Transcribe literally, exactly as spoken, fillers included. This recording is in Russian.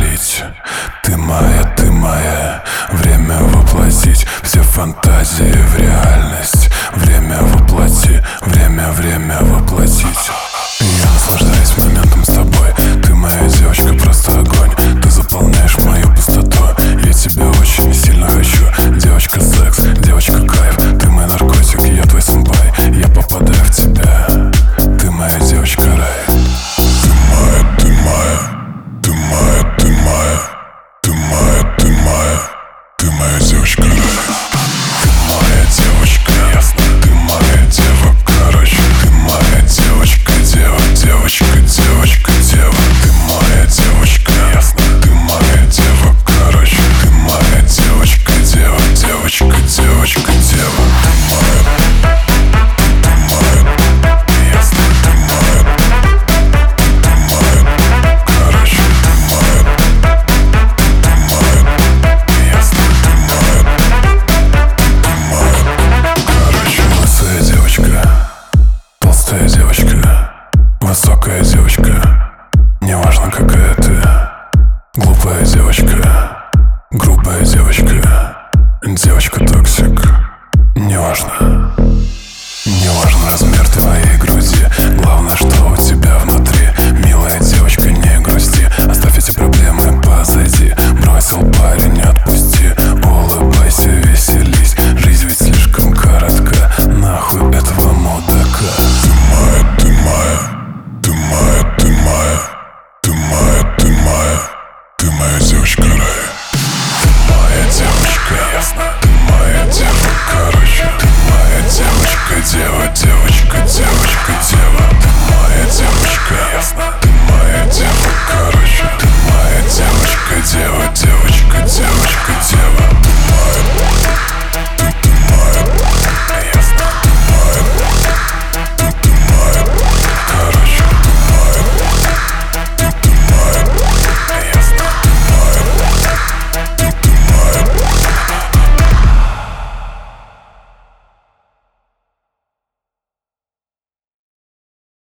исцелить. Ты моя, ты моя. Время воплотить все фантазии в реальность. Время воплоти, время, время воплотить. Я наслаждаюсь моментом с тобой. Ты моя девочка, просто огонь. Ты заполняешь мою пустоту. Я тебя очень сильно хочу. Девочка секс, девочка кайф. Ты мой наркотик, я твой сэмпай. Я попадаю в тебя. Ты моя девочка рай. Ты моя, ты моя. Ты моя, ты моя. Ты моя, ты моя. Ты моя девочка рай. Ты моя девочка, ясно. Ты моя дева, короче. Ты моя девочка, дева. Девочка, девочка, дева. Ты моя девочка, ясно. Ты моя дева, короче. Ты моя девочка, дева. Девочка, девочка, дева. Ты моя. Ты моя. Ясно. Ты моя. Ты моя. Короче. Ты моя. Ты моя. Ясно. Ты моя. Ты моя. Короче. Лысая девочка, толстая девочка, высокая девочка, неважно какая ты. Глупая девочка, грубая девочка, девочка токсик, неважно. Неважно размер твоей груди, главное, что у тебя внутри. Милая девочка, не грусти, оставь эти проблемы позади. Бросил парень, не отпусти, улыбайся, веселись. Жизнь ведь слишком коротка, нахуй этого мудака. Ты моя, ты моя. Ты моя, ты моя. Ты моя, ты моя. Ты моя девочка рай.